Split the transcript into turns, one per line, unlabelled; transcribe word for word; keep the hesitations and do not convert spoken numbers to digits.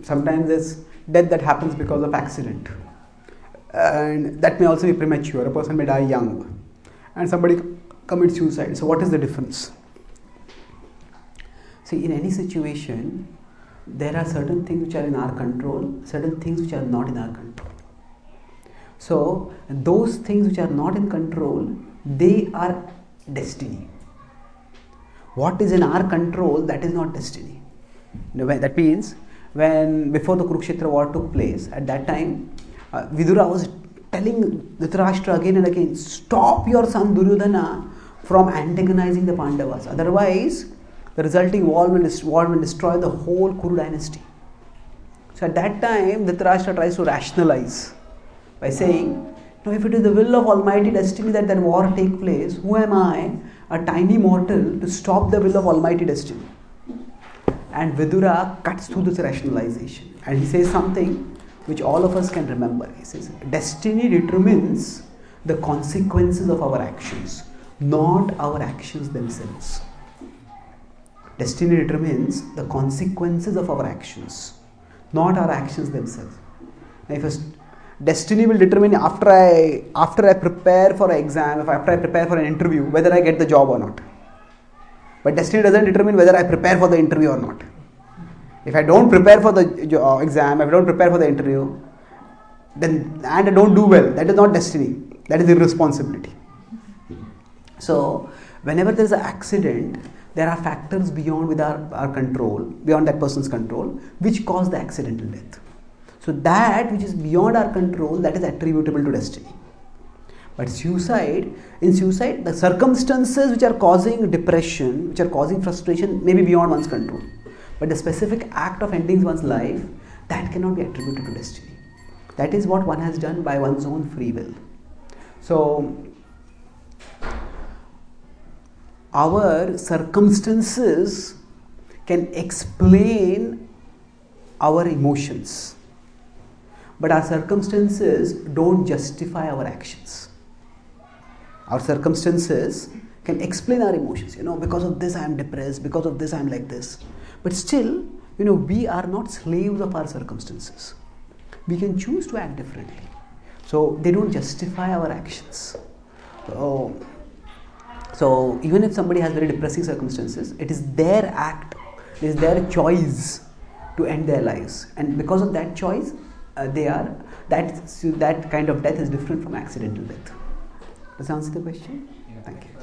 sometimes there's death that happens because of accident, and that may also be premature. A person may die young, and somebody commits suicide. So what is the difference? See, in any situation, there are certain things which are in our control, certain things which are not in our control. So those things which are not in control, they are destiny. What is in our control, that is not destiny. You know, that means when before the Kurukshetra war took place, at that time, uh, Vidura was telling Dhritarashtra again and again, stop your son Duryodhana from antagonizing the Pandavas. Otherwise, the resulting war will, war will destroy the whole Kuru dynasty. So at that time, Dhritarashtra tries to rationalize by saying, no, if it is the will of Almighty Destiny that that war take place, who am I, a tiny mortal, to stop the will of Almighty Destiny? And Vidura cuts through this rationalization and he says something which all of us can remember. He says, destiny determines the consequences of our actions, not our actions themselves. Destiny determines the consequences of our actions, not our actions themselves. Now, if a destiny will determine after I after I prepare for an exam, if after I prepare for an interview, whether I get the job or not. But destiny doesn't determine whether I prepare for the interview or not. If I don't prepare for the uh, exam, if I don't prepare for the interview, then and I don't do well, that is not destiny. That is irresponsibility. So, whenever there is an accident, there are factors beyond with our, our control, beyond that person's control, which cause the accidental death. So that which is beyond our control, that is attributable to destiny. But suicide, in suicide, the circumstances which are causing depression, which are causing frustration, may be beyond one's control. But the specific act of ending one's life, that cannot be attributed to destiny. That is what one has done by one's own free will. So, our circumstances can explain our emotions, but our circumstances don't justify our actions. Our circumstances can explain our emotions. You know, because of this I am depressed, because of this I am like this. But still, you know, we are not slaves of our circumstances. We can choose to act differently. So they don't justify our actions. So, so even if somebody has very depressing circumstances, it is their act, it is their choice to end their lives. And because of that choice, uh, they are that that kind of death is different from accidental death. Does that answer the question?
Yeah.
Thank you.